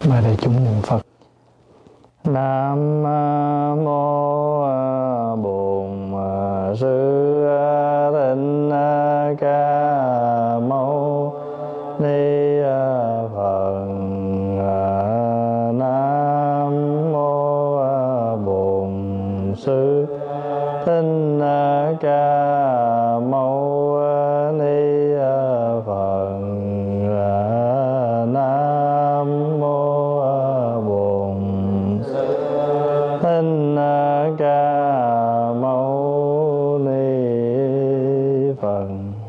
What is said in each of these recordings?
Mời đại chúng niệm Phật. Nam mô Bổn Sư Thích Ca Mâu Ni Phật. Nam mô Bổn Sư Thích Ca Mâu Ni Phật. Nam mô Bổn Sư Thích Ca Mâu Ni Phật.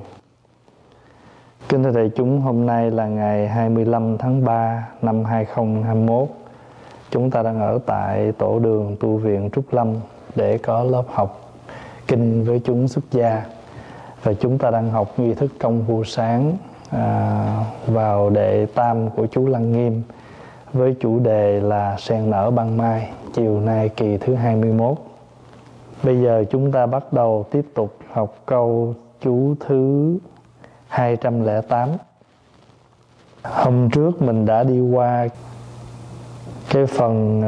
Kính thưa đại chúng, hôm nay là ngày 25 tháng 3 năm 2021. Chúng ta đang ở tại tổ đường tu viện Trúc Lâm để có lớp học kinh với chúng xuất gia. Và chúng ta đang học nghi thức công phu sáng vào đệ tam của chú Lăng Nghiêm với chủ đề là sen nở ban mai, chiều nay kỳ thứ 21. Bây giờ chúng ta bắt đầu tiếp tục học câu chú thứ 208. Hôm trước mình đã đi qua cái phần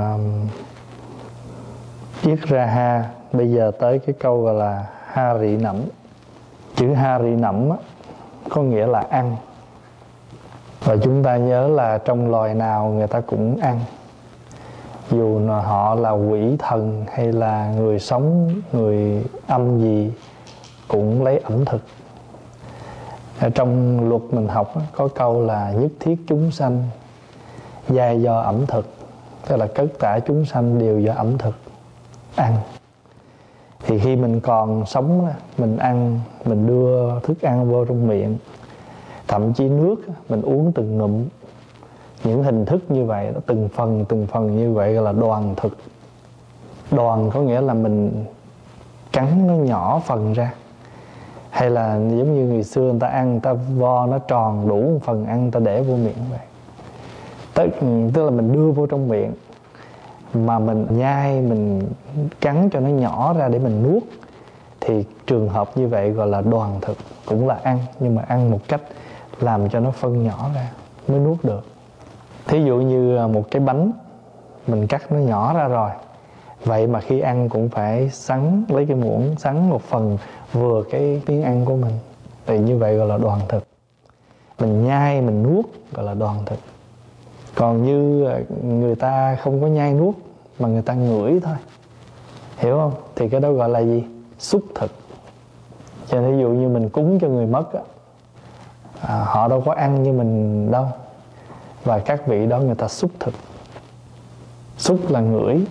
Yết Ra Ha. Bây giờ tới cái câu gọi là Ha Rị Nẫm. Chữ Ha Rị Nẫm có nghĩa là ăn. Và chúng ta nhớ là trong loài nào người ta cũng ăn, dù họ là quỷ thần hay là người sống, người âm gì cũng lấy ẩm thực. Ở trong luật mình học có câu là nhất thiết chúng sanh giai do ẩm thực, tức là tất cả chúng sanh đều do ẩm thực, ăn. Thì khi mình còn sống, mình ăn, mình đưa thức ăn vô trong miệng, thậm chí nước mình uống từng ngụm. Những hình thức như vậy, từng phần như vậy gọi là đoàn thực. Đoàn có nghĩa là mình cắn nó nhỏ phần ra. Hay là giống như người xưa người ta ăn, người ta vo nó tròn đủ một phần ăn, người ta để vô miệng vậy. Tức là mình đưa vô trong miệng, mà mình nhai, mình cắn cho nó nhỏ ra để mình nuốt. Thì trường hợp như vậy gọi là đoàn thực, cũng là ăn, nhưng mà ăn một cách làm cho nó phân nhỏ ra mới nuốt được. Thí dụ như một cái bánh mình cắt nó nhỏ ra rồi, vậy mà khi ăn cũng phải sắn, lấy cái muỗng sắn một phần vừa cái miếng ăn của mình. Thì như vậy gọi là đoàn thực. Mình nhai, mình nuốt gọi là đoàn thực. Còn như người ta không có nhai nuốt mà người ta ngửi thôi, hiểu không? Thì cái đó gọi là gì? Xúc thực. Cho nên ví dụ như mình cúng cho người mất họ đâu có ăn như mình đâu, và các vị đó người ta xúc thực. Xúc là ngửi.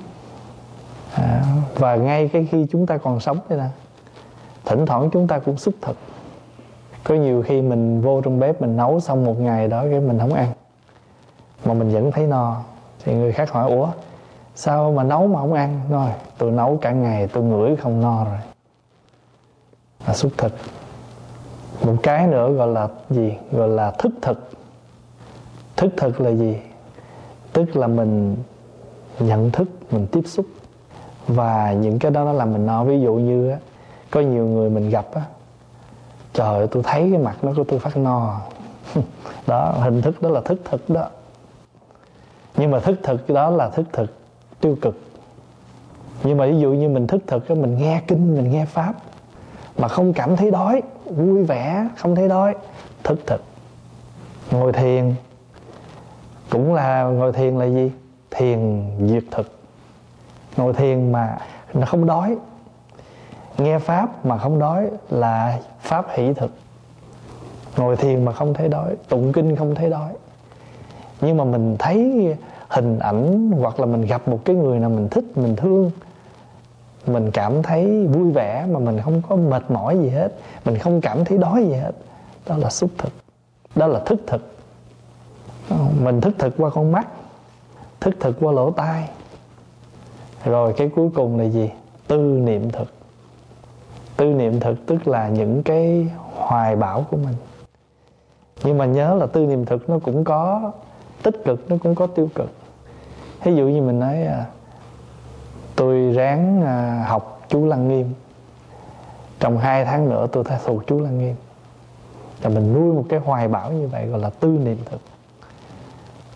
Và ngay cái khi chúng ta còn sống đây nè, thỉnh thoảng chúng ta cũng xúc thực. Có nhiều khi mình vô trong bếp mình nấu xong một ngày đó cái mình không ăn, mà mình vẫn thấy no. Thì người khác hỏi: ủa sao mà nấu mà không ăn? Rồi tôi nấu cả ngày tôi ngửi không no rồi. Là xúc thực. Một cái nữa gọi là gì? Gọi là thức thực. Thức thực là gì? Tức là mình nhận thức, mình tiếp xúc. Và những cái đó nó làm mình no. Ví dụ như có nhiều người mình gặp trời ơi, tôi thấy cái mặt nó của tôi phát no. Đó, hình thức đó là thức thực đó. Nhưng mà thức thực đó là thức thực tiêu cực. Nhưng mà ví dụ như mình thức thực, mình nghe kinh, mình nghe pháp mà không cảm thấy đói, vui vẻ, không thấy đói, thức thực. Ngồi thiền cũng là, ngồi thiền là gì? Thiền diệt thực. Ngồi thiền mà nó không đói, nghe pháp mà không đói là pháp hỷ thực. Ngồi thiền mà không thấy đói, tụng kinh không thấy đói. Nhưng mà mình thấy hình ảnh, hoặc là mình gặp một cái người nào mình thích, mình thương, mình cảm thấy vui vẻ mà mình không có mệt mỏi gì hết, mình không cảm thấy đói gì hết, đó là xúc thực. Đó là thức thực. Mình thức thực qua con mắt, thức thực qua lỗ tai. Rồi cái cuối cùng là gì? Tư niệm thực. Tư niệm thực tức là những cái hoài bão của mình. Nhưng mà nhớ là tư niệm thực nó cũng có tích cực, nó cũng có tiêu cực. Ví dụ như mình nói tôi ráng học chú Lăng Nghiêm, trong 2 tháng nữa tôi sẽ thuộc chú Lăng Nghiêm. Là mình nuôi một cái hoài bão như vậy gọi là tư niệm thực.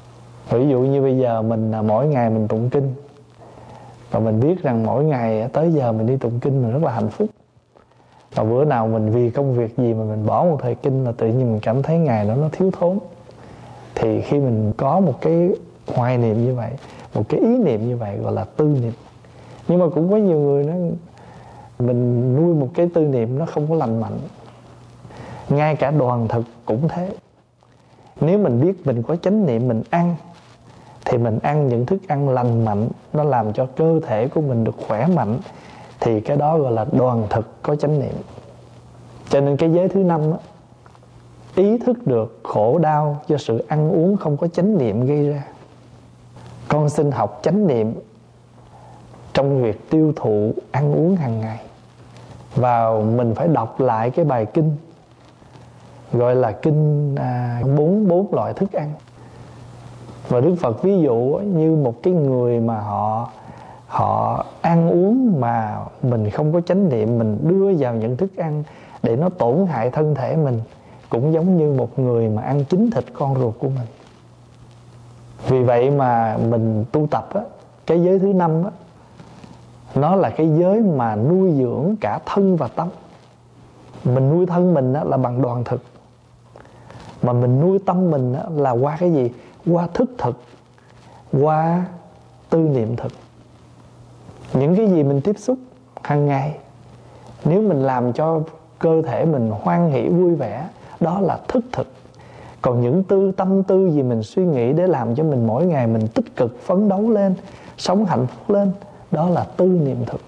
Ví dụ như bây giờ mình mỗi ngày mình tụng kinh, và mình biết rằng mỗi ngày tới giờ mình đi tụng kinh mình rất là hạnh phúc. Và bữa nào mình vì công việc gì mà mình bỏ một thời kinh là tự nhiên mình cảm thấy ngày đó nó thiếu thốn. Thì khi mình có một cái hoài niệm như vậy, một cái ý niệm như vậy gọi là tư niệm. Nhưng mà cũng có nhiều người nói mình nuôi một cái tư niệm nó không có lành mạnh. Ngay cả đoàn thực cũng thế. Nếu mình biết mình có chánh niệm mình ăn, thì mình ăn những thức ăn lành mạnh, nó làm cho cơ thể của mình được khỏe mạnh, thì cái đó gọi là đoàn thực có chánh niệm. Cho nên cái giới thứ 5 á, ý thức được khổ đau do sự ăn uống không có chánh niệm gây ra. Con xin học chánh niệm trong việc tiêu thụ ăn uống hàng ngày. Và mình phải đọc lại cái bài kinh gọi là kinh bốn loại thức ăn. Và Đức Phật ví dụ như một cái người mà họ ăn uống mà mình không có chánh niệm, mình đưa vào những thức ăn để nó tổn hại thân thể mình, cũng giống như một người mà ăn chính thịt con ruột của mình. Vì vậy mà mình tu tập á, cái giới thứ 5 á, nó là cái giới mà nuôi dưỡng cả thân và tâm. Mình nuôi thân mình á, là bằng đoàn thực, mà mình nuôi tâm mình á, là qua cái gì? Qua thức thực, qua tư niệm thực. Những cái gì mình tiếp xúc hàng ngày, nếu mình làm cho cơ thể mình hoan hỷ vui vẻ, đó là thức thực. Còn những tâm tư gì mình suy nghĩ để làm cho mình mỗi ngày mình tích cực phấn đấu lên, sống hạnh phúc lên, đó là tư niệm thực.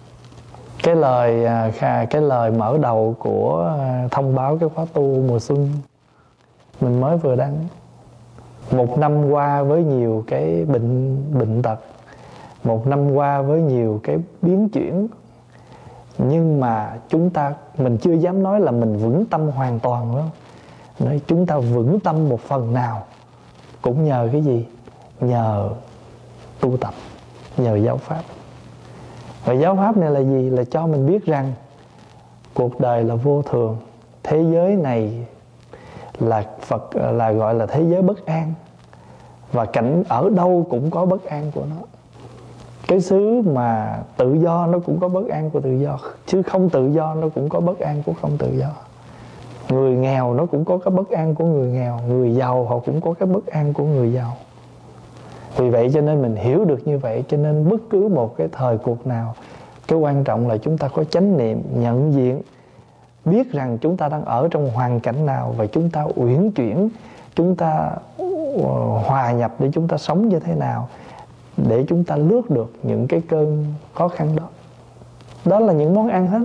Cái lời mở đầu của thông báo cái khóa tu mùa xuân mình mới vừa đăng. Một năm qua với nhiều cái bệnh tật, một năm qua với nhiều cái biến chuyển, nhưng mà mình chưa dám nói là mình vững tâm hoàn toàn đâu. Nói chúng ta vững tâm một phần nào cũng nhờ cái gì? Nhờ tu tập, nhờ giáo pháp. Và giáo pháp này là gì? Là cho mình biết rằng cuộc đời là vô thường. Thế giới này là Phật là gọi là thế giới bất an, và cảnh ở đâu cũng có bất an của nó. Cái xứ mà tự do nó cũng có bất an của tự do, chứ không tự do nó cũng có bất an của không tự do. Người nghèo nó cũng có cái bất an của người nghèo, người giàu họ cũng có cái bất an của người giàu. Vì vậy cho nên mình hiểu được như vậy, cho nên bất cứ một cái thời cuộc nào, cái quan trọng là chúng ta có chánh niệm, nhận diện, biết rằng chúng ta đang ở trong hoàn cảnh nào, và chúng ta uyển chuyển, chúng ta hòa nhập để chúng ta sống như thế nào, để chúng ta lướt được những cái cơn khó khăn đó. Đó là những món ăn hết.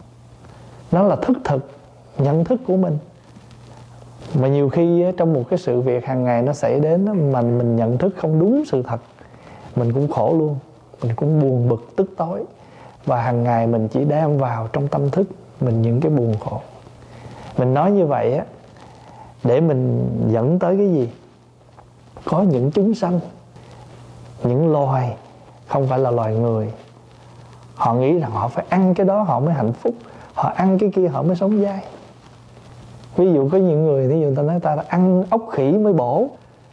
Nó là thức thực, nhận thức của mình. Mà nhiều khi trong một cái sự việc hàng ngày nó xảy đến mà mình nhận thức không đúng sự thật, mình cũng khổ luôn, mình cũng buồn bực tức tối. Và hàng ngày mình chỉ đem vào trong tâm thức mình những cái buồn khổ. Mình nói như vậy á, để mình dẫn tới cái gì? Có những chúng sanh, những loài, không phải là loài người, họ nghĩ rằng họ phải ăn cái đó họ mới hạnh phúc, họ ăn cái kia họ mới sống dai. Ví dụ có những người, ví dụ người ta nói ta là ăn ốc khỉ mới bổ,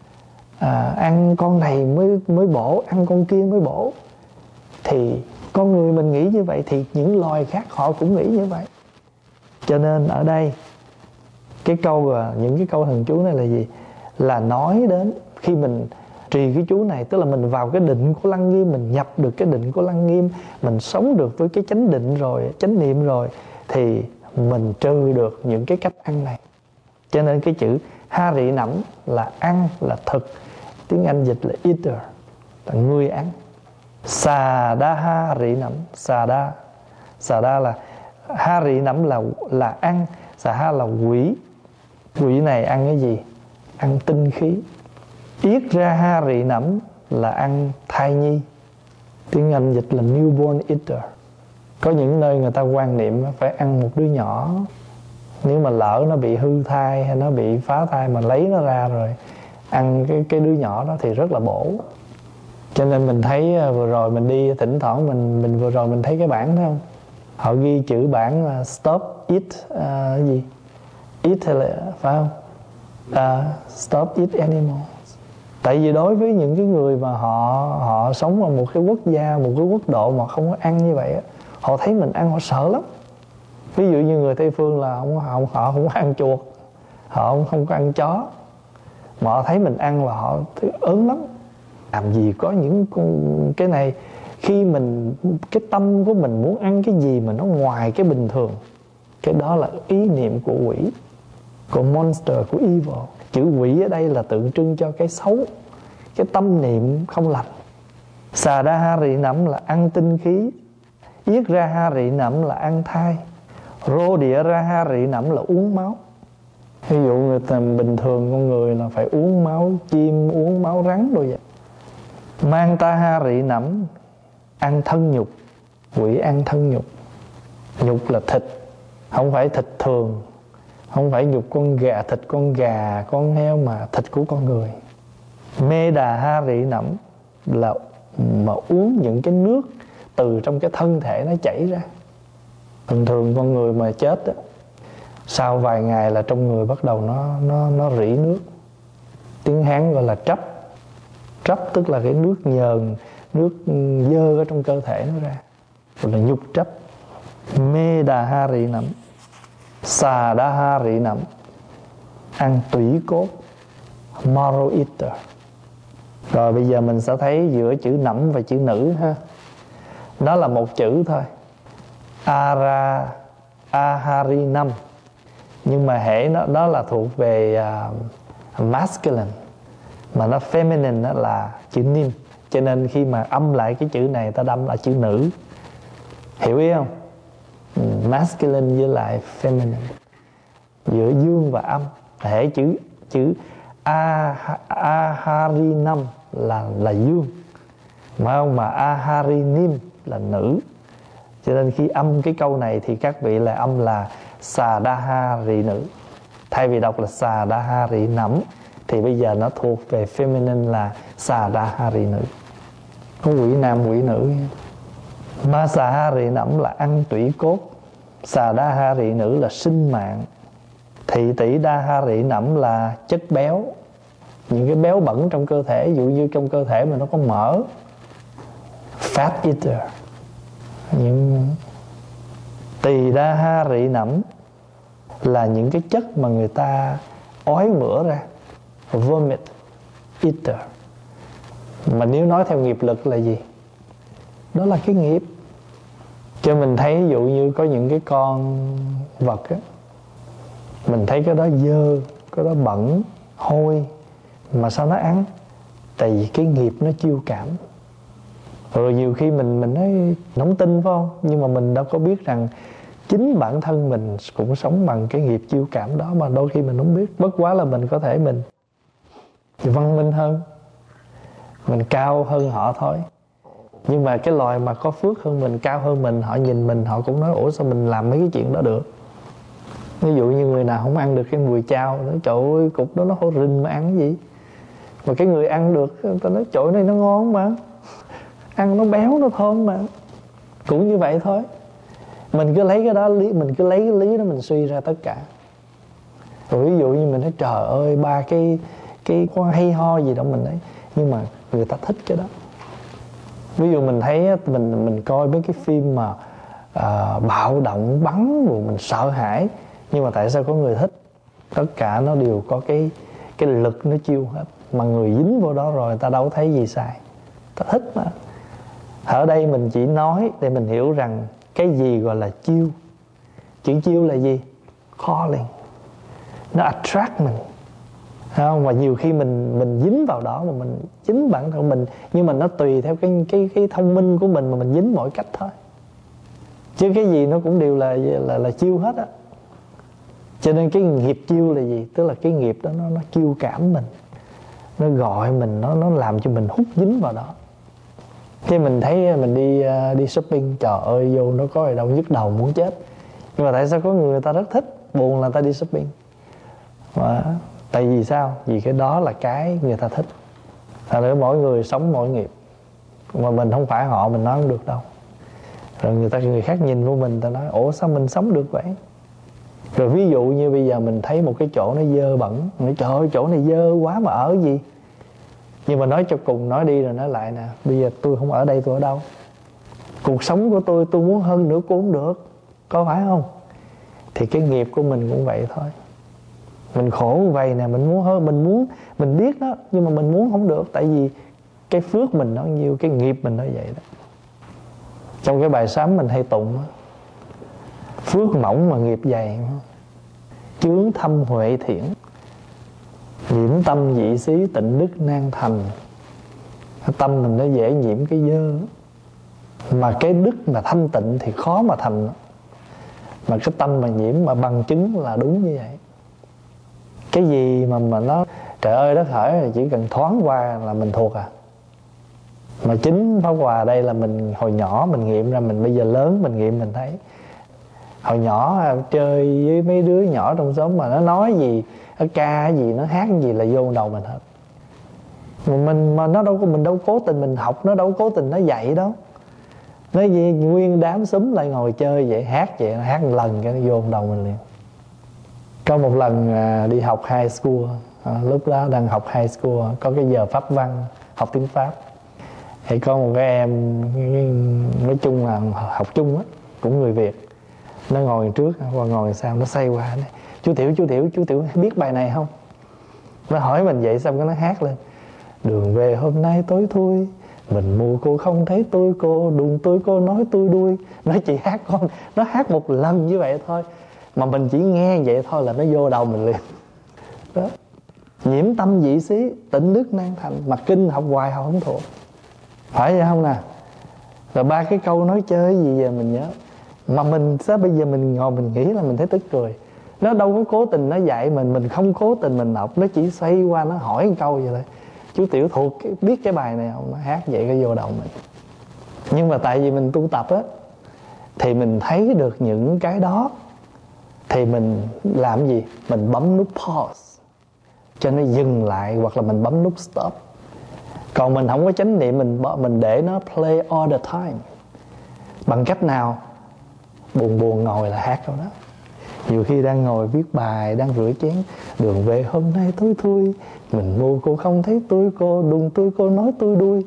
ăn con này mới bổ, ăn con kia mới bổ. Thì con người mình nghĩ như vậy, thì những loài khác họ cũng nghĩ như vậy. Cho nên ở đây những cái câu thần chú này là gì? Là nói đến khi mình trì cái chú này, tức là mình vào cái định của Lăng Nghiêm, mình nhập được cái định của Lăng Nghiêm, mình sống được với cái chánh định rồi, chánh niệm rồi, thì mình trừ được những cái cách ăn này. Cho nên cái chữ ha rị nẫm là ăn, là thực. Tiếng Anh dịch là eater, là người ăn. Xà đa ha rị nẫm. Xà đa là ha rị nẫm là ăn. Xà ha là quỷ. Quỷ này ăn cái gì? Ăn tinh khí. Yết ra ha rị nẫm là ăn thai nhi. Tiếng Anh dịch là newborn eater. Có những nơi người ta quan niệm phải ăn một đứa nhỏ. Nếu mà lỡ nó bị hư thai hay nó bị phá thai mà lấy nó ra rồi ăn cái đứa nhỏ đó thì rất là bổ. Cho nên mình thấy vừa rồi mình đi thỉnh thoảng mình vừa rồi mình thấy cái bảng đó không? Họ ghi chữ bảng là stop eat cái gì? Eat là phải không? Stop eat animals. Tại vì đối với những cái người mà họ sống ở một cái quốc gia, một cái quốc độ mà không có ăn như vậy á, họ thấy mình ăn họ sợ lắm. Ví dụ như người Tây phương là họ không có ăn chuột, họ không có ăn chó, mà họ thấy mình ăn là họ thấy ớn lắm. Làm gì có những cái này. Khi mình, cái tâm của mình muốn ăn cái gì mà nó ngoài cái bình thường, cái đó là ý niệm của quỷ, của monster, của evil. Chữ quỷ ở đây là tượng trưng cho cái xấu, cái tâm niệm không lành. Xà đa ha rị nẫm là ăn tinh khí, yết ra ha rị nẫm là ăn thai, rô địa ra ha rị nẫm là uống máu. Ví dụ người ta bình thường con người là phải uống máu chim, uống máu rắn rồi vậy. Mang ta ha rị nẫm ăn thân nhục, quỷ ăn thân nhục. Nhục là thịt, không phải thịt thường, không phải nhục con gà, thịt con gà, con heo, mà thịt của con người. Mê đà ha rị nẫm là mà uống những cái nước từ trong cái thân thể nó chảy ra. Thường thường con người mà chết đó, sau vài ngày là trong người bắt đầu nó rỉ nước. Tiếng Hán gọi là trấp. Trấp tức là cái nước nhờn, nước dơ ở trong cơ thể nó ra, gọi là nhục trấp. Mê đà ha rị nẫm, xà đa ha rị nẫm ăn tủy cốt, marrow eater. Rồi bây giờ mình sẽ thấy giữa chữ nẫm và chữ nữ ha. Đó là một chữ thôi, ara aharinam, nhưng mà hễ đó là thuộc về masculine, mà nó feminine đó là chữ nim. Cho nên khi mà âm lại cái chữ này, ta đâm là chữ nữ. Hiểu ý không? Masculine với lại feminine, giữa dương và âm. Hễ chữ aharinam là dương, mà aharinim là nữ. Cho nên khi âm cái câu này thì các vị lại âm là xà đa ha rị nữ. Thay vì đọc là xà đa ha rị nẫm thì bây giờ nó thuộc về feminine là xà đa ha rị nữ. Có quỷ nam quỷ nữ. Ma xà ha rị nẫm là ăn tủy cốt, xà đa ha rị nữ là sinh mạng, thị tỷ đa ha rị nẫm là chất béo, những cái béo bẩn trong cơ thể. Ví dụ như trong cơ thể mà nó có mỡ, fat eater. Những tỳ đa ha rị nẫm là những cái chất mà người ta ói mửa ra, vomit eater. Mà nếu nói theo nghiệp lực là gì? Đó là cái nghiệp. Cho mình thấy ví dụ như có những cái con vật á, mình thấy cái đó dơ, cái đó bẩn, hôi, mà sao nó ăn? Tại vì cái nghiệp nó chiêu cảm. Rồi nhiều khi mình nói nóng tin phải không? Nhưng mà mình đâu có biết rằng chính bản thân mình cũng sống bằng cái nghiệp chiêu cảm đó, mà đôi khi mình không biết. Bất quá là mình có thể mình văn minh hơn, mình cao hơn họ thôi. Nhưng mà cái loài mà có phước hơn mình, cao hơn mình, họ nhìn mình họ cũng nói ủa sao mình làm mấy cái chuyện đó được. Ví dụ như người nào không ăn được cái mùi chao, nói trời ơi cục đó nó hôi rình mà ăn cái gì. Mà cái người ăn được, người ta nói trời này nó ngon mà, ăn nó béo nó thơm mà. Cũng như vậy thôi. Mình cứ lấy cái đó, mình cứ lấy cái lý đó mình suy ra tất cả. Rồi ví dụ như mình nói trời ơi ba cái con hay ho gì đó mình ấy, nhưng mà người ta thích cái đó. Ví dụ mình thấy mình coi mấy cái phim mà bạo động bắn rồi mình sợ hãi, nhưng mà tại sao có người thích? Tất cả nó đều có cái lực nó chiêu hết. Mà người dính vô đó rồi người ta đâu có thấy gì sai, ta thích mà. Ở đây mình chỉ nói để mình hiểu rằng cái gì gọi là chiêu. Chữ chiêu là gì? Calling. Nó attract mình, không? Và nhiều khi mình dính vào đó mà mình chính bản thân mình, nhưng mà nó tùy theo cái thông minh của mình mà mình dính mọi cách thôi. Chứ cái gì nó cũng đều là chiêu hết á. Cho nên cái nghiệp chiêu là gì? Tức là cái nghiệp đó nó chiêu cảm mình, nó gọi mình, nó làm cho mình hút dính vào đó. Khi mình thấy mình đi shopping, trời ơi vô nó có gì đâu, nhức đầu muốn chết. Nhưng mà tại sao có người ta rất thích, buồn là người ta đi shopping? Mà tại vì sao? Vì cái đó là cái người ta thích. Thật ra mỗi người sống mỗi nghiệp, mà mình không phải họ, mình nói không được đâu. Rồi người khác nhìn vô mình, ta nói ủa sao mình sống được vậy? Rồi ví dụ như bây giờ mình thấy một cái chỗ nó dơ bẩn, nói trời ơi chỗ này dơ quá mà ở gì? Nhưng mà nói cho cùng, nói đi rồi nói lại nè, bây giờ tôi không ở đây, tôi ở đâu? Cuộc sống của tôi muốn hơn nữa cũng không được, có phải không? Thì cái nghiệp của mình cũng vậy thôi. Mình khổ vậy nè, mình muốn hơn, mình biết đó, nhưng mà mình muốn không được. Tại vì cái phước mình nó nhiêu, cái nghiệp mình nó vậy đó. Trong cái bài sám mình hay tụng đó, phước mỏng mà nghiệp dày, chướng thâm huệ thiện, nhiễm tâm dị xí tịnh đức nan thành. Cái tâm mình nó dễ nhiễm cái dơ, mà cái đức mà thanh tịnh thì khó mà thành. Mà cái tâm mà nhiễm mà bằng chứng là đúng như vậy. Cái gì mà nó trời ơi đất hỡi, chỉ cần thoáng qua là mình thuộc à. Mà chính Pháp Hòa đây là mình hồi nhỏ mình nghiệm ra, mình bây giờ lớn mình nghiệm mình thấy. Hồi nhỏ chơi với mấy đứa nhỏ trong xóm mà nó nói gì, nó ca gì, nó hát gì là vô đầu mình hết. Mà nó đâu có, mình đâu cố tình mình học, nó đâu cố tình nó dạy đâu. Nó gì nguyên đám xúm lại ngồi chơi vậy, hát vậy, nó hát một lần cái nó vô đầu mình liền. Có một lần đi học high school, lúc đó đang học high school, có cái giờ pháp văn, học tiếng Pháp. Thì có một cái em, nói chung là học chung á, cũng người Việt. Nó ngồi trước, qua ngồi sau, nó xoay qua này, chú Tiểu biết bài này không? Nó hỏi mình vậy, xong cái nó hát lên: đường về hôm nay tối thui, mình mù cô không thấy tôi cô, đùng tôi cô nói tôi đuôi. Nó chỉ hát con, nó hát một lần như vậy thôi, mà mình chỉ nghe vậy thôi là nó vô đầu mình liền đó. Nhiễm tâm dị xí tịnh đức nan thành. Mà kinh học hoài học không thuộc, phải vậy không nè? Rồi ba cái câu nói chơi gì giờ mình nhớ, mà mình sao bây giờ mình ngồi mình nghĩ là mình thấy tức cười. Nó đâu có cố tình nó dạy mình không cố tình mình đọc, nó chỉ xoay qua nó hỏi một câu vậy thôi: chú Tiểu thuộc biết cái bài này không? Nó hát vậy cái vô đầu mình. Nhưng mà tại vì mình tu tập á, thì mình thấy được những cái đó, thì mình làm gì? Mình bấm nút pause cho nó dừng lại, hoặc là mình bấm nút stop. Còn mình không có chánh niệm, mình để nó play all the time. Bằng cách nào? Buồn ngồi là hát câu đó. Nhiều khi đang ngồi viết bài, đang rửa chén: đường về hôm nay tối thui, mình mù cô không thấy tôi cô, đùng tôi cô nói tôi đuôi.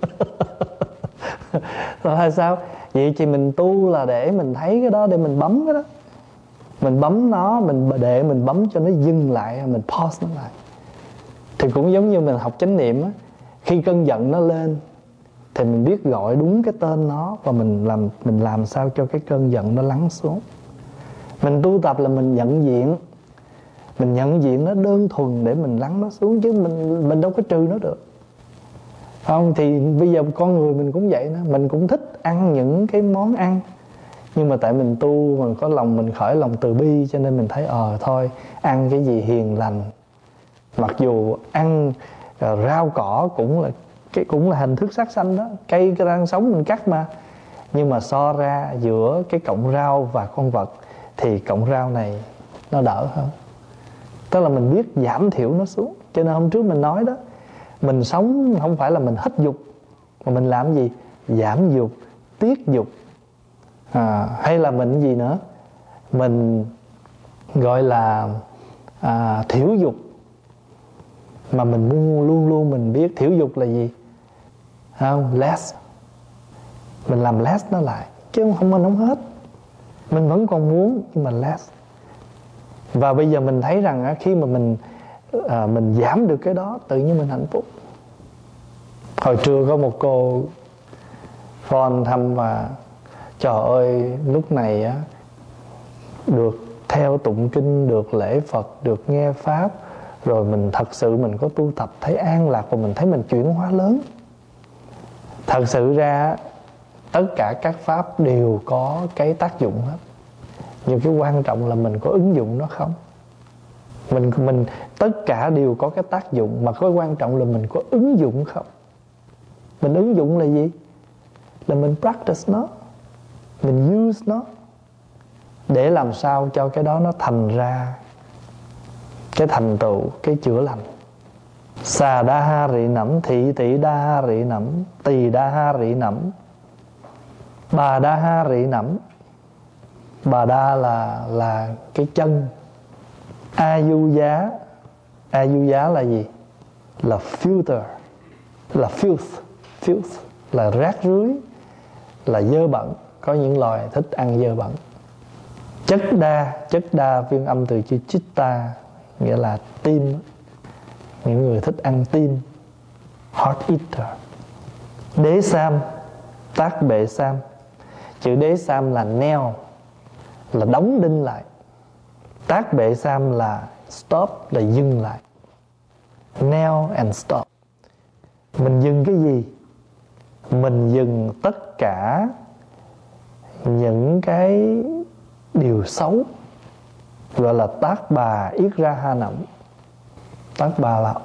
Rồi là sao? Vậy thì mình tu là để mình thấy cái đó, để mình bấm cái đó. Mình bấm nó, mình bấm cho nó dừng lại, mình pause nó lại. Thì cũng giống như mình học chánh niệm á, khi cơn giận nó lên thì mình biết gọi đúng cái tên nó, và mình làm sao cho cái cơn giận nó lắng xuống. Mình tu tập là mình nhận diện nó đơn thuần để mình lắng nó xuống, chứ mình đâu có trừ nó được, không? Thì bây giờ con người mình cũng vậy đó, mình cũng thích ăn những cái món ăn, nhưng mà tại mình tu, mình có lòng, mình khởi lòng từ bi, cho nên mình thấy thôi ăn cái gì hiền lành. Mặc dù ăn rau cỏ cũng là hình thức sát sanh đó, cây cái đang sống mình cắt mà. Nhưng mà so ra giữa cái cọng rau và con vật thì cọng rau này nó đỡ hơn. Tức là mình biết giảm thiểu nó xuống. Cho nên hôm trước mình nói đó, mình sống không phải là mình hết dục, mà mình làm gì? Giảm dục, tiết dục, hay là mình gì nữa? Mình gọi là thiểu dục. Mà mình luôn luôn mình biết thiểu dục là gì, không? Less. Mình làm less nó lại, chứ không mình không hết. Mình vẫn còn muốn, nhưng mà less. Và bây giờ mình thấy rằng khi mà mình giảm được cái đó, tự nhiên mình hạnh phúc. Hồi trưa có một cô phone thăm và trời ơi, lúc này á, được theo tụng kinh, được lễ Phật, được nghe Pháp, rồi mình thật sự mình có tu tập, thấy an lạc, và mình thấy mình chuyển hóa lớn. Thật sự ra tất cả các Pháp đều có cái tác dụng hết, nhưng cái quan trọng là mình có ứng dụng nó không. Mình tất cả đều có cái tác dụng, mà cái quan trọng là mình có ứng dụng không. Mình ứng dụng là gì? Là mình practice nó, mình use nó, để làm sao cho cái đó nó thành ra cái thành tựu, cái chữa lành. Xà đa ha rị nẫm, thị tỷ đa ha rị nẫm, tỳ đa ha rị nẫm, bà đa ha rị nẫm. Bà đa là cái chân. A du giá là gì? Là filter. là filth là rác rưới, là dơ bẩn. Có những loài thích ăn dơ bẩn. Chất đa phiên âm từ chữ chitta, nghĩa là tim. Những người thích ăn tim, heart eater. Đế sam, tác bệ sam. Chữ đế sam là nail, là đóng đinh lại. Tác bệ sam là stop, là dừng lại. Nail and stop. Mình dừng cái gì? Mình dừng tất cả những cái điều xấu, gọi là tác bà yết ra ha nẫm. Tác bà là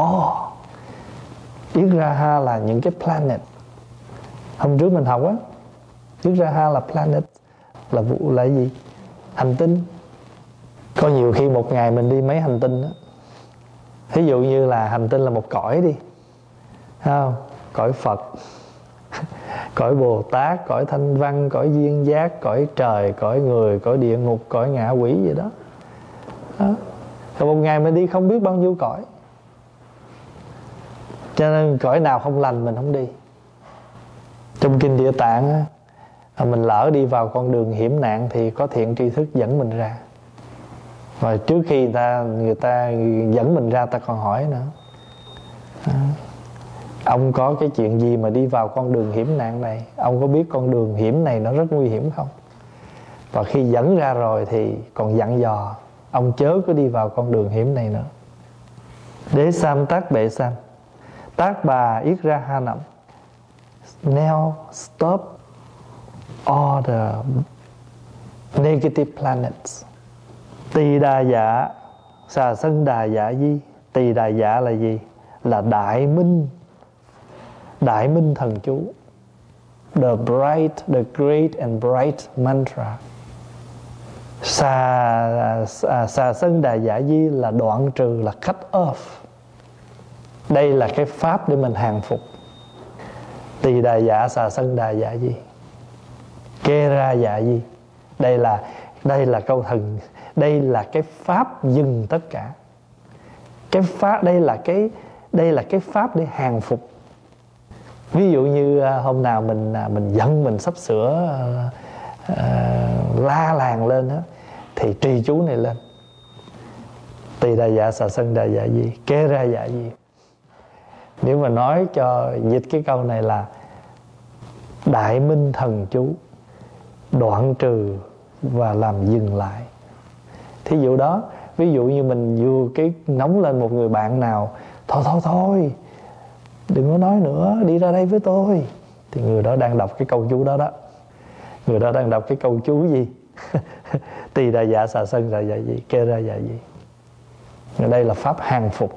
yết ra ha là những cái planet. Hôm trước mình học á, yết ra ha là planet, là vụ là gì? Hành tinh. Có nhiều khi một ngày mình đi mấy hành tinh á. Ví dụ như là hành tinh là một cõi đi, không? Cõi Phật, cõi Bồ Tát, cõi Thanh Văn, cõi Duyên Giác, cõi trời, cõi người, cõi địa ngục, cõi ngạ quỷ gì đó. Rồi một ngày mình đi không biết bao nhiêu cõi. Cho nên cõi nào không lành mình không đi. Trong Kinh Địa Tạng á, mình lỡ đi vào con đường hiểm nạn thì có thiện tri thức dẫn mình ra. Và trước khi người ta dẫn mình ra, ta còn hỏi nữa: ông có cái chuyện gì mà đi vào con đường hiểm nạn này? Ông có biết con đường hiểm này nó rất nguy hiểm không? Và khi dẫn ra rồi thì còn dặn dò ông chớ có đi vào con đường hiểm này nữa. Đế sam tác bệ sam, tác bà yết ra ha nẫm. Now stop all the negative planets. Tỳ đà dạ, xà sân đà dạ di. Tỳ đà dạ là gì? Là đại minh. Đại minh thần chú. The great and bright mantra. Xà sân đà dạ di là đoạn trừ, là cut off. Đây là cái pháp để mình hàng phục. Tỳ đà dạ xà sân đà dạ di. Kê ra dạ di. Đây là câu thần. Đây là cái pháp dừng tất cả. Cái pháp đây là cái pháp để hàng phục. Ví dụ như hôm nào mình giận, mình sắp sửa la làng lên đó, thì trì chú này lên: Tỳ đà dạ xà sân đà dạ di, kê ra dạ di. Nếu mà nói cho dịch cái câu này là đại minh thần chú, đoạn trừ và làm dừng lại. Thí dụ đó, ví dụ như mình vừa cái nóng lên một người bạn nào: Thôi đừng có nói nữa, đi ra đây với tôi. Thì người đó đang đọc cái câu chú đó đó. Người đó đang đọc cái câu chú gì? Tỳ đà dạ xà sân đà dạ gì, kê ra dạ gì. Đây là pháp hàng phục.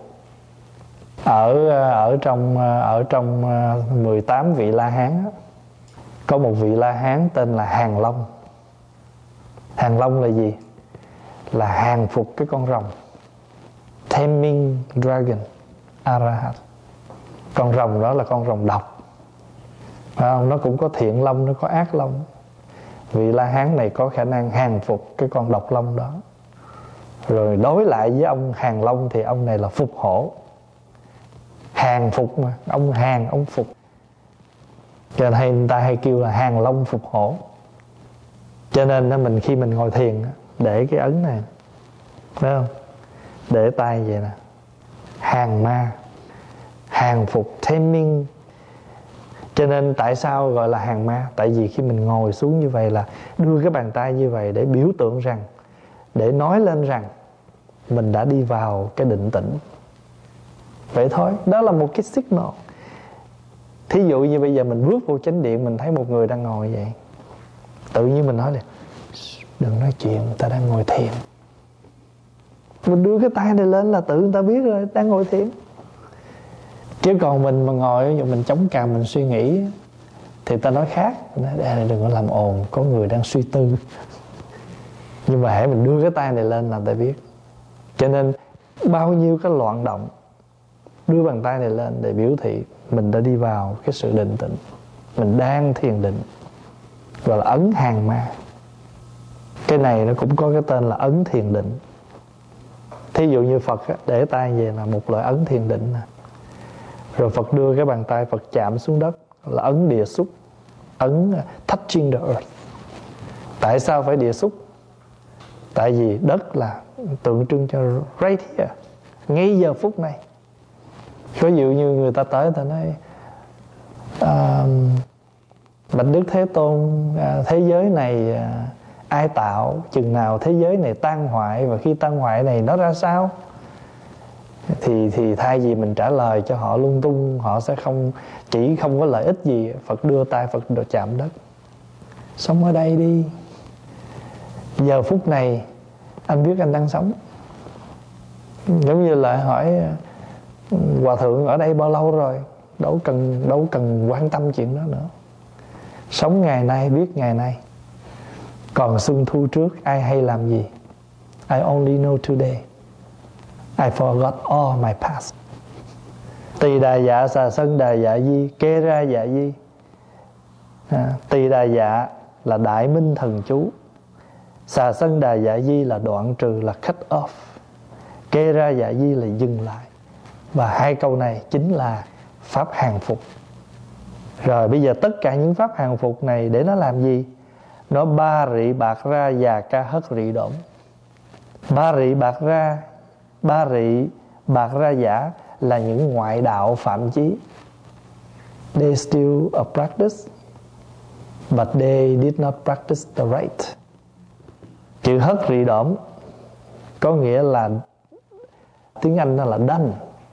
Ở trong 18 vị La Hán đó, có một vị La Hán tên là Hàng Long. Hàng Long là gì? Là hàng phục cái con rồng. Taming dragon arahat. Con rồng đó là con rồng độc, phải không? Nó cũng có thiện long, nó có ác long. Vị La Hán này có khả năng hàng phục cái con độc long đó. Rồi đối lại với ông Hàng Long thì ông này là phục hổ. Hàng phục mà, ông hàng, ông phục. Cho nên người ta hay kêu là Hàng Long phục hổ. Cho nên khi mình ngồi thiền, để cái ấn này, phải không? Để tay vậy nè. Hàng ma, hàng phục, taming. Cho nên tại sao gọi là hàng ma? Tại vì khi mình ngồi xuống như vậy là đưa cái bàn tay như vậy để biểu tượng rằng, để nói lên rằng mình đã đi vào cái định tĩnh. Vậy thôi, đó là một cái signal. Thí dụ như bây giờ mình bước vô chánh điện, mình thấy một người đang ngồi vậy, tự nhiên mình nói là đừng nói chuyện, ta đang ngồi thiền. Mình đưa cái tay này lên là tự người ta biết rồi, đang ngồi thiền. Chứ còn mình mà ngồi, ví dụ mình chống cằm, mình suy nghĩ, thì ta nói khác. Đừng có làm ồn, có người đang suy tư. Nhưng mà hễ mình đưa cái tay này lên là ta biết. Cho nên bao nhiêu cái loạn động, đưa bàn tay này lên để biểu thị mình đã đi vào cái sự định tĩnh, mình đang thiền định, gọi là ấn hàng ma. Cái này nó cũng có cái tên là ấn thiền định. Thí dụ như Phật để tay về là một loại ấn thiền định nè. Rồi Phật đưa cái bàn tay Phật chạm xuống đất là ấn địa xúc, ấn touching the earth. Tại sao phải địa xúc? Tại vì đất là tượng trưng cho right here, ngay giờ phút này. Ví dụ như người ta tới, ta nói Bạch Đức Thế Tôn, thế giới này ai tạo, chừng nào thế giới này tan hoại, và khi tan hoại này nó ra sao? Thì thay vì mình trả lời cho họ lung tung, họ sẽ không có lợi ích gì. Phật đưa tay Phật đồ chạm đất. Sống ở đây đi. Giờ phút này anh biết anh đang sống. Giống như lại hỏi Hòa thượng ở đây bao lâu rồi? Đâu cần quan tâm chuyện đó nữa. Sống ngày nay, biết ngày nay. Còn xuân thu trước ai hay làm gì? I only know today. I forgot all my past. Tỳ đà dạ xà sân đà dạ di, kê ra dạ di. Tỳ đà dạ là đại minh thần chú. Xà sân đà dạ di là đoạn trừ, là cut off. Kê ra dạ di là dừng lại. Và hai câu này chính là pháp hàng phục. Rồi bây giờ tất cả những pháp hàng phục này để nó làm gì? Nó ba rị bạc ra già ca hất rị đổm. Ba rị bạc ra giả là những ngoại đạo phạm chí. They still a practice, but they did not practice the right. Chữ hất rị đổm có nghĩa là, tiếng Anh nó là done.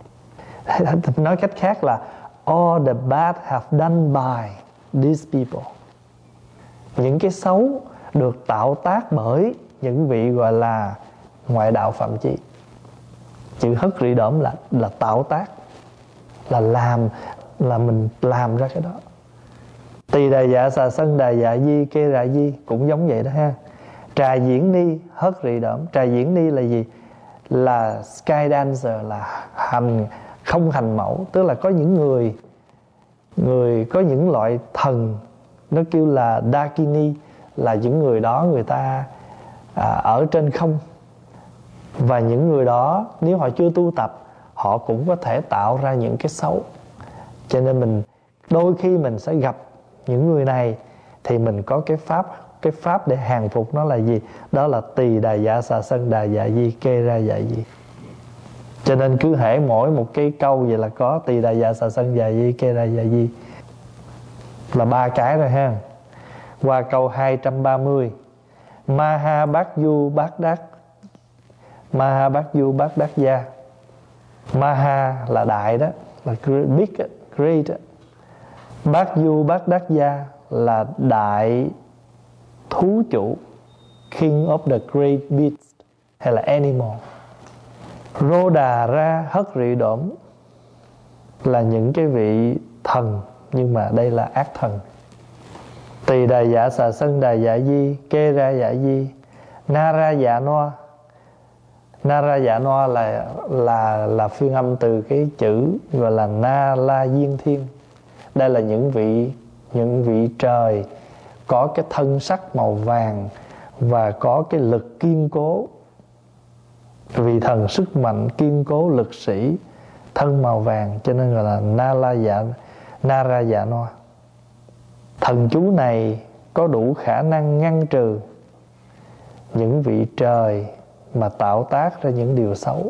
Nói cách khác là all the bad have done by these people. Những cái xấu được tạo tác bởi những vị gọi là ngoại đạo phạm chí. Chữ hất rị đổm là tạo tác, là làm, là mình làm ra cái đó. Tỳ đà dạ xà sân đà dạ di, kê ra di cũng giống vậy đó ha. Trà diễn ni hất rị đổm. Trà diễn ni là gì? Là sky dancer, là không hành mẫu. Tức là có những người có những loại thần, nó kêu là Dakini, là những người đó người ta ở trên không. Và những người đó nếu họ chưa tu tập, họ cũng có thể tạo ra những cái xấu. Cho nên đôi khi mình sẽ gặp những người này, thì mình có cái pháp để hàng phục nó là gì? Đó là tỳ đà dạ xà sân đà dạ di, kê ra dạ di. Cho nên cứ hễ mỗi một cái câu vậy là có tỳ đà dạ xà sân dạ di, kê ra dạ di, là 3 cái rồi ha. Qua câu 230. Maha bát du bát đắc. Maha bát du bát đắc gia. Maha là đại đó, là big, great. Bát du bát đắc gia là đại thú chủ, king of the great beast, hay là animal. Rô đà ra hất rị đổm là những cái vị thần, nhưng mà đây là ác thần. Tỳ đà dạ xà sân đà dạ di, kê ra dạ di. Na ra dạ noa. Na ra dạ noa là phiên âm từ cái chữ gọi là na la diên thiên. Đây là những vị trời có cái thân sắc màu vàng và có cái lực kiên cố. Vị thần sức mạnh, kiên cố, lực sĩ, thân màu vàng, cho nên gọi là na ra dạ noa. Thần chú này có đủ khả năng ngăn trừ những vị trời mà tạo tác ra những điều xấu.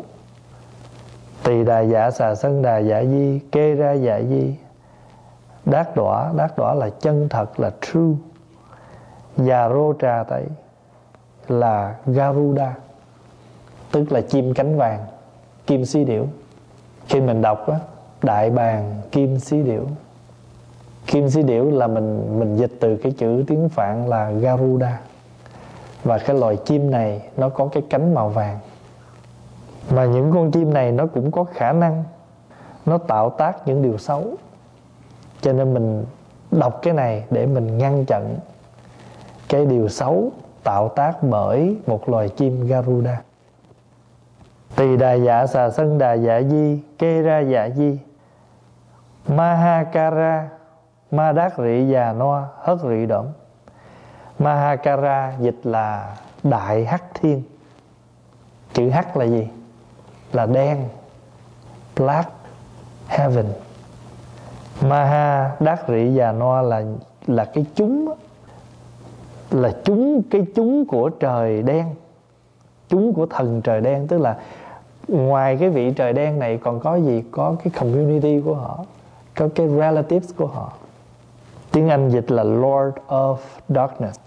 Tỳ đà dạ xà sân đà dạ di, kê ra dạ di. Đát đọa là chân thật, là true. Già rô trà tẩy là Garuda, tức là chim cánh vàng, kim xí điểu. Khi mình đọc á, đại bàng kim xí điểu. Kim xí điểu là mình dịch từ cái chữ tiếng Phạn là Garuda. Và cái loài chim này nó có cái cánh màu vàng. Mà những con chim này nó cũng có khả năng nó tạo tác những điều xấu. Cho nên mình đọc cái này để mình ngăn chặn cái điều xấu tạo tác bởi một loài chim Garuda. Tỳ đà dạ xà sân đà dạ di, kê ra dạ di. Mahakara ma đát rị già noa hất rị đổm. Mahakara dịch là đại hắc thiên. Chữ hắc là gì? Là đen, black heaven. Maha Đát Rị Già Noa là cái chúng, là cái chúng của trời đen, chúng của thần trời đen. Tức là ngoài cái vị trời đen này còn có gì? Có cái community của họ, có cái relatives của họ. Tiếng Anh dịch là Lord of Darkness.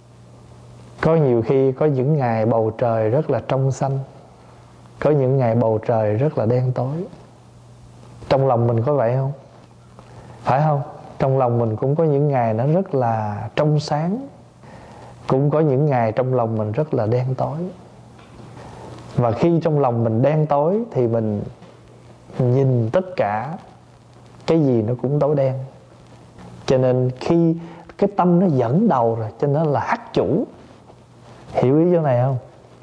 Có nhiều khi có những ngày bầu trời rất là trong xanh, có những ngày bầu trời rất là đen tối. Trong lòng mình có vậy không? Phải không? Trong lòng mình cũng có những ngày nó rất là trong sáng, cũng có những ngày trong lòng mình rất là đen tối. Và khi trong lòng mình đen tối thì mình nhìn tất cả cái gì nó cũng tối đen. Cho nên khi cái tâm nó dẫn đầu rồi, cho nên là hắc chủ. Hiểu ý chỗ này không?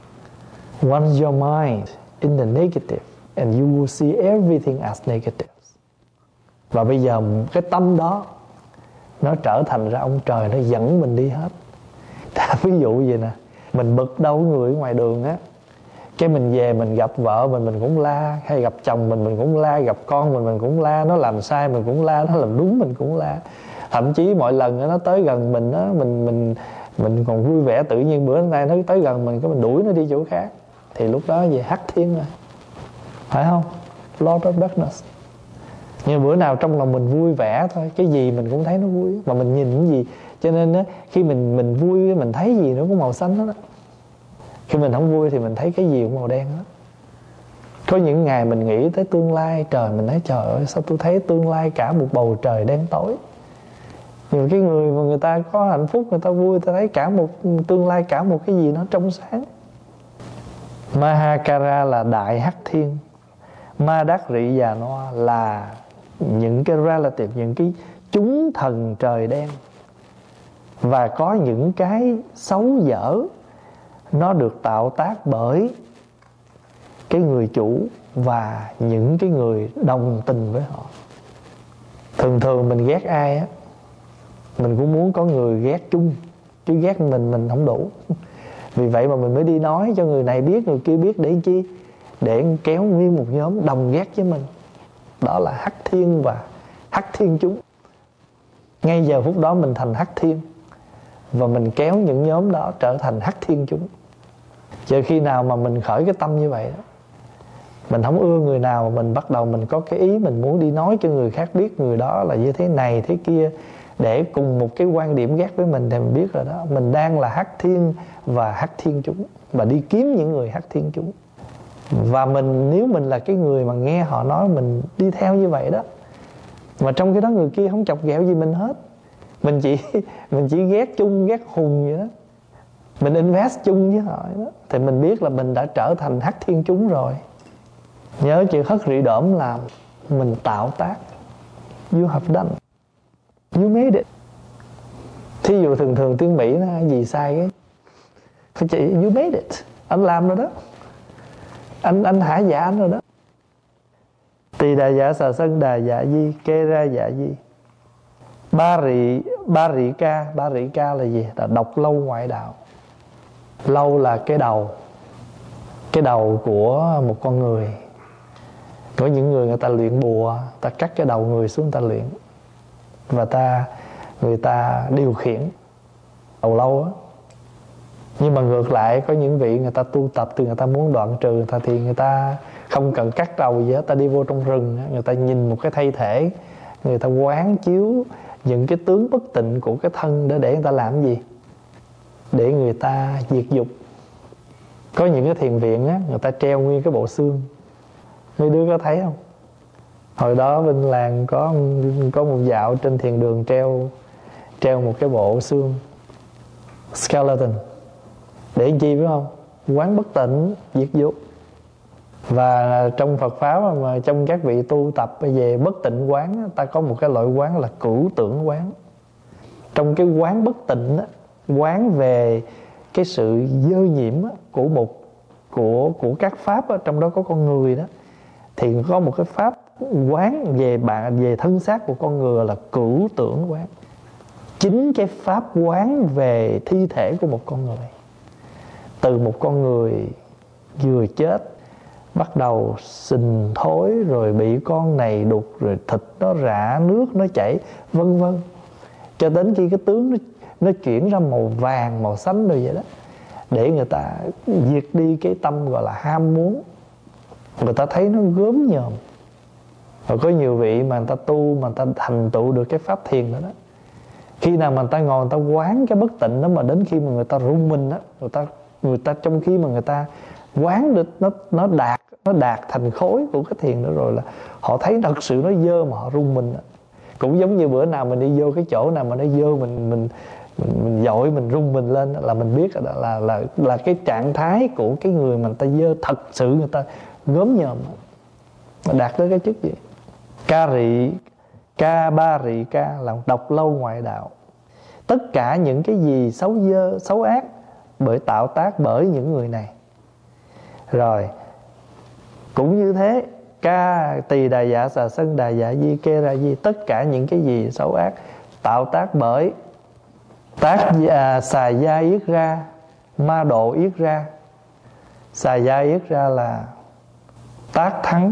Once your mind in the negative and you will see everything as negative. Và bây giờ cái tâm đó nó trở thành ra ông trời, nó dẫn mình đi hết. Ví dụ gì nè, mình bực đâu người ở ngoài đường á, cái mình về mình gặp vợ mình cũng la, hay gặp chồng mình cũng la, gặp con mình cũng la, nó làm sai mình cũng la, nó làm đúng mình cũng la. Thậm chí mỗi lần nó tới gần mình á, mình còn vui vẻ, tự nhiên bữa nay nó tới gần mình cái mình đuổi nó đi chỗ khác, thì lúc đó về hắc thiên rồi, phải không? Lord of Darkness. Nhưng bữa nào trong lòng mình vui vẻ thôi, cái gì mình cũng thấy nó vui, mà mình nhìn cái gì. Cho nên á, khi mình vui, mình thấy gì nó cũng màu xanh hết á. Khi mình không vui thì mình thấy cái gì cũng màu đen hết. Có những ngày mình nghĩ tới tương lai, trời, mình nói trời ơi, sao tôi thấy tương lai cả một bầu trời đen tối. Nhưng cái người mà người ta có hạnh phúc, người ta vui, người ta thấy cả một tương lai, cả một cái gì nó trong sáng. Mahakara là đại hắc thiên. Ma Đát Rị Già Noa là những cái relative, những cái chúng thần trời đen. Và có những cái xấu dở nó được tạo tác bởi cái người chủ và những cái người đồng tình với họ. Thường thường mình ghét ai á, mình cũng muốn có người ghét chung, chứ ghét mình không đủ. Vì vậy mà mình mới đi nói cho người này biết, người kia biết, để chi? Để kéo nguyên một nhóm đồng ghét với mình. Đó là hắc thiên và hắc thiên chúng. Ngay giờ phút đó mình thành hắc thiên, và mình kéo những nhóm đó trở thành hắc thiên chúng. Chờ khi nào mà mình khởi cái tâm như vậy đó, mình không ưa người nào, mà mình bắt đầu mình có cái ý mình muốn đi nói cho người khác biết người đó là như thế này thế kia, để cùng một cái quan điểm ghét với mình, thì mình biết rồi đó, mình đang là hắc thiên và hắc thiên chúng, và đi kiếm những người hắc thiên chúng. Và nếu mình là cái người mà nghe họ nói, mình đi theo như vậy đó, mà trong cái đó người kia không chọc ghẹo gì mình hết, mình chỉ ghét chung, ghét hùng vậy đó, mình invest chung với họ đó, thì mình biết là mình đã trở thành hắc thiên chúng rồi. Nhớ chữ hất rị đổm là mình tạo tác. You have done, you made it. Thí dụ thường tiếng Mỹ nó gì sai cái chị, you made it, anh làm rồi đó, anh hả dạ anh rồi đó. Tỳ đà dạ xà sân đà dạ di, kê ra dạ di. Ba rị ca là gì? Là độc lâu ngoại đạo. Lâu là cái đầu của một con người. Có những người ta luyện bùa, ta cắt cái đầu người xuống ta luyện, và người ta điều khiển đầu lâu á. Nhưng mà ngược lại, có những vị người ta tu tập thì người ta muốn đoạn trừ thì người ta không cần cắt đầu gì hết, ta đi vô trong rừng, người ta nhìn một cái thi thể, người ta quán chiếu những cái tướng bất tịnh của cái thân để người ta làm gì? Để người ta diệt dục. Có những cái thiền viện á, người ta treo nguyên cái bộ xương. Mấy đứa có thấy không? Hồi đó bên làng có một dạo trên thiền đường treo một cái bộ xương skeleton. Để chi biết không? Quán bất tịnh, diệt dục. Và trong Phật pháp mà trong các vị tu tập về bất tịnh quán, ta có một cái loại quán là cửu tưởng quán. Trong cái quán bất tịnh á, quán về cái sự dơ nhiễm của các pháp á, trong đó có con người đó, thì có một cái pháp quán về thân xác của con người là cửu tưởng quán. Chính cái pháp quán về thi thể của một con người, từ một con người vừa chết bắt đầu sình thối, rồi bị con này đục, rồi thịt nó rã, nước nó chảy, vân vân, cho đến khi cái tướng nó chuyển ra màu vàng, màu xanh rồi vậy đó, để người ta diệt đi cái tâm gọi là ham muốn. Người ta thấy nó gớm nhòm. Rồi có nhiều vị mà người ta tu, mà người ta thành tựu được cái pháp thiền đó đó, khi nào mà người ta ngồi người ta quán cái bất tịnh đó, mà đến khi mà người ta rung mình á, người ta trong khi mà người ta quán được nó đạt thành khối của cái thiền đó rồi, là họ thấy thật sự nó dơ mà họ rung mình á. Cũng giống như bữa nào mình đi vô cái chỗ nào mà nó dơ, mình dội, mình rung mình lên, là mình biết là cái trạng thái của cái người mà người ta dơ thật sự, người ta gớm nhòm mà đạt tới cái chức gì. Ca ba rị ca là độc lâu ngoại đạo. Tất cả những cái gì xấu dơ, xấu ác tạo tác bởi những người này. Rồi cũng như thế, ca tỳ đà dạ xà sân đà dạ di kê ra di, tất cả những cái gì xấu ác tạo tác bởi xà gia yết ra, ma độ yết ra. Xà gia yết ra là tác thắng,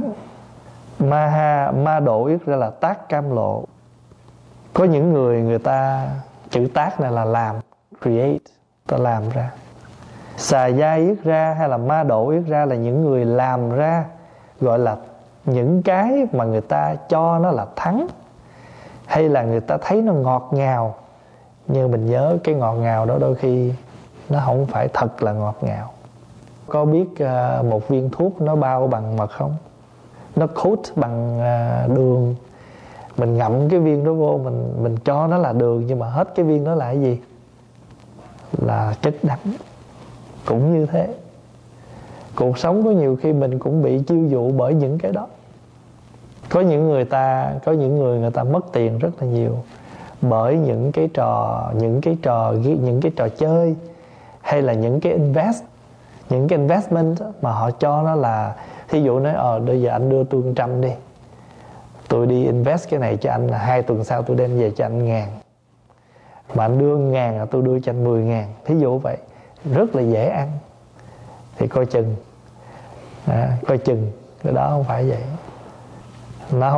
ma độ yết ra là tác cam lộ. Có những người ta chữ tác này là làm, create, ta làm ra. Xà gia yết ra hay là ma độ yết ra là những người làm ra, gọi là những cái mà người ta cho nó là thắng, hay là người ta thấy nó ngọt ngào. Nhưng mình nhớ cái ngọt ngào đó đôi khi nó không phải thật là ngọt ngào. Có biết một viên thuốc nó bao bằng mật không? Nó coat bằng đường. Mình ngậm cái viên đó vô, mình cho nó là đường, nhưng mà hết cái viên đó là cái gì? Là chất đắng. Cũng như thế, cuộc sống có nhiều khi mình cũng bị chiêu dụ bởi những cái đó. Có những người người ta mất tiền rất là nhiều bởi những cái trò chơi, hay là những cái investment mà họ cho nó là, thí dụ nói bây giờ anh đưa tôi 100 đi, tôi đi invest cái này cho anh, là 2 tuần sau tôi đem về cho anh 1.000, mà anh đưa 1.000 là tôi đưa cho anh 10.000, thí dụ vậy, rất là dễ ăn. Thì coi chừng cái đó không phải vậy. Nó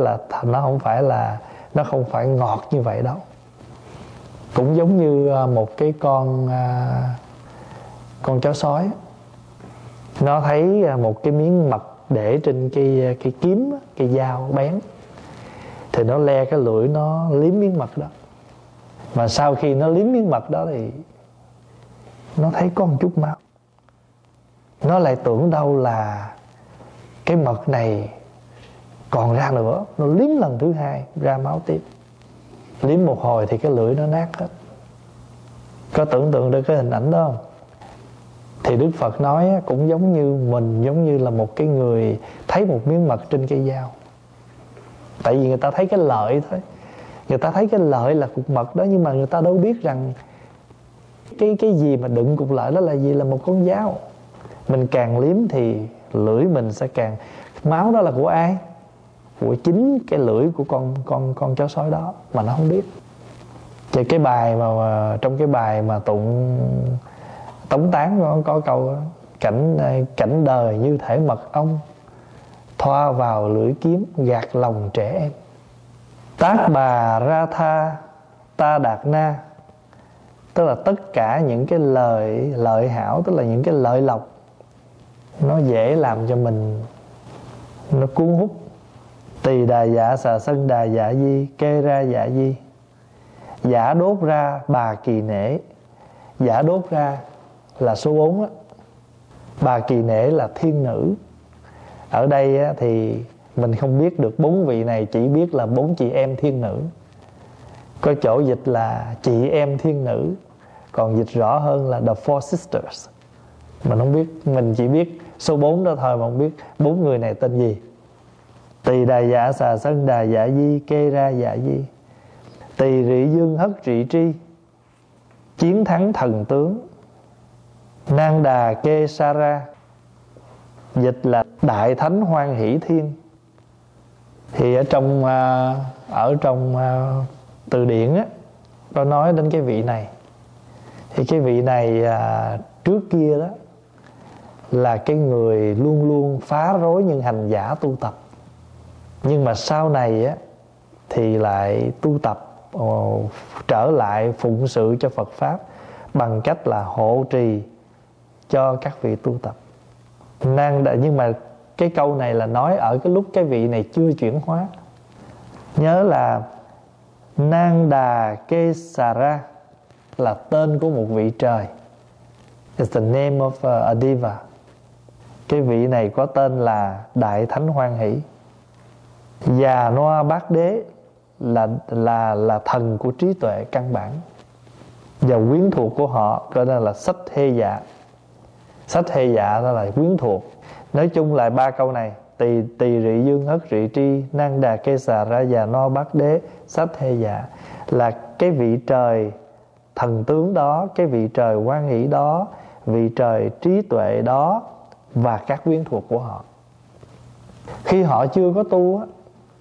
không phải ngọt như vậy đâu. Cũng giống như một cái con chó sói, nó thấy một cái miếng mật để trên cái kiếm, cái dao bén, thì nó le cái lưỡi, nó liếm miếng mật đó. Mà sau khi nó liếm miếng mật đó thì nó thấy có một chút máu, nó lại tưởng đâu là cái mật này còn ra nữa, nó liếm lần thứ 2 ra máu tiếp. Liếm một hồi thì cái lưỡi nó nát hết. Có tưởng tượng được cái hình ảnh đó không? Thì Đức Phật nói cũng giống như là một cái người thấy một miếng mật trên cây dao. Tại vì người ta thấy cái lợi thôi, người ta thấy cái lợi là cục mật đó, nhưng mà người ta đâu biết rằng cái gì mà đựng cục lợi đó là gì, là một con dao. Mình càng liếm thì lưỡi mình sẽ càng, máu đó là của ai? Của chính cái lưỡi của con chó sói đó mà nó không biết. Thì cái bài mà trong cái bài mà tụng Tống Tán có câu cảnh đời như thể mật ong, thoa vào lưỡi kiếm gạt lòng trẻ em. Tác bà ra tha ta đạt na, tức là tất cả những cái lợi hảo, tức là những cái lợi lộc, nó dễ làm cho mình, nó cuốn hút. Tỳ đà dạ xà sân đà dạ di kê ra dạ di. Giả đốt ra bà kỳ nể. Giả đốt ra là số 4 á. Bà kỳ nể là thiên nữ. Ở đây á, thì mình không biết được 4 vị này, chỉ biết là 4 chị em thiên nữ. Có chỗ dịch là chị em thiên nữ, còn dịch rõ hơn là the four sisters. Mình không biết, mình chỉ biết số 4 đó thôi, mà không biết 4 người này tên gì. Tỳ đà dạ xà sân đà dạ di kê ra dạ di. Tỳ rị dương hất rị tri, chiến thắng thần tướng. Nang đà kê sa ra, dịch là đại thánh hoan hỷ thiên. Thì ở trong từ điển á, có nói đến cái vị này. Thì cái vị này trước kia đó là cái người luôn luôn phá rối những hành giả tu tập. Nhưng mà sau này á thì lại tu tập, trở lại phụng sự cho Phật Pháp bằng cách là hộ trì cho các vị tu tập. Nhưng mà cái câu này là nói ở cái lúc cái vị này chưa chuyển hóa. Nhớ là Nanda Kesara là tên của một vị trời. It's the name of a diva. Cái vị này có tên là Đại Thánh Hoan Hỷ. Già Noa Bát Đế là thần của trí tuệ căn bản, và quyến thuộc của họ gọi là Sách Hê Dạ. Sách Hê Dạ đó là quyến thuộc. Nói chung là ba câu này: tỳ rị dương hất rị tri, năng đà kê xà ra già no bát đế, Sách Hê Dạ, là cái vị trời thần tướng đó, cái vị trời hoan hỷ đó, vị trời trí tuệ đó và các quyến thuộc của họ. Khi họ chưa có tu á,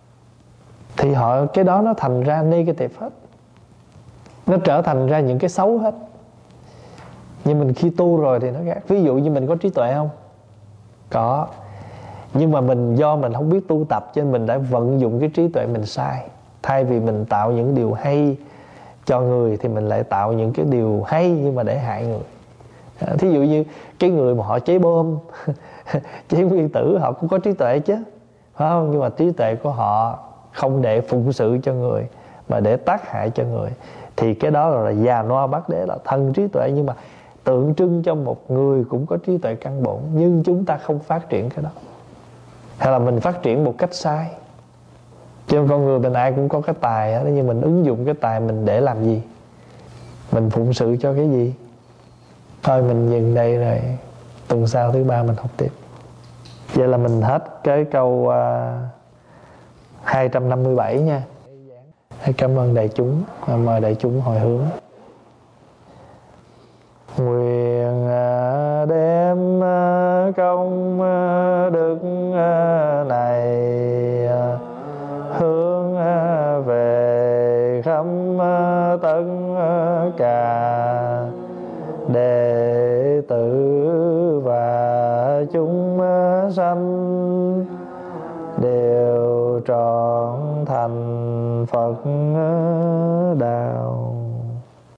thì cái đó nó thành ra negative hết, nó trở thành ra những cái xấu hết. Nhưng mình khi tu rồi thì nó khác. Ví dụ như mình có trí tuệ không? Có. Nhưng mà do mình không biết tu tập, cho nên mình đã vận dụng cái trí tuệ mình sai. Thay vì mình tạo những điều hay cho người thì mình lại tạo những cái điều hay nhưng mà để hại người. Thí dụ như cái người mà họ chế bom chế nguyên tử, họ cũng có trí tuệ chứ, phải không? Nhưng mà trí tuệ của họ không để phụng sự cho người mà để tác hại cho người, thì cái đó là già noa bát đế, là thần trí tuệ, nhưng mà tượng trưng cho một người cũng có trí tuệ căn bổn. Nhưng chúng ta không phát triển cái đó, hay là mình phát triển một cách sai. Cho nên con người mình ai cũng có cái tài đó, nhưng mình ứng dụng cái tài mình để làm gì? Mình phụng sự cho cái gì? Thôi mình dừng đây rồi tuần sau thứ ba mình học tiếp. Vậy là mình hết cái câu 257 nha. Cảm ơn đại chúng. Mời đại chúng hồi hướng. Nguyện đem công đức này hướng về khắp tất cả đệ tử và chúng sanh đều trọn thành Phật đạo.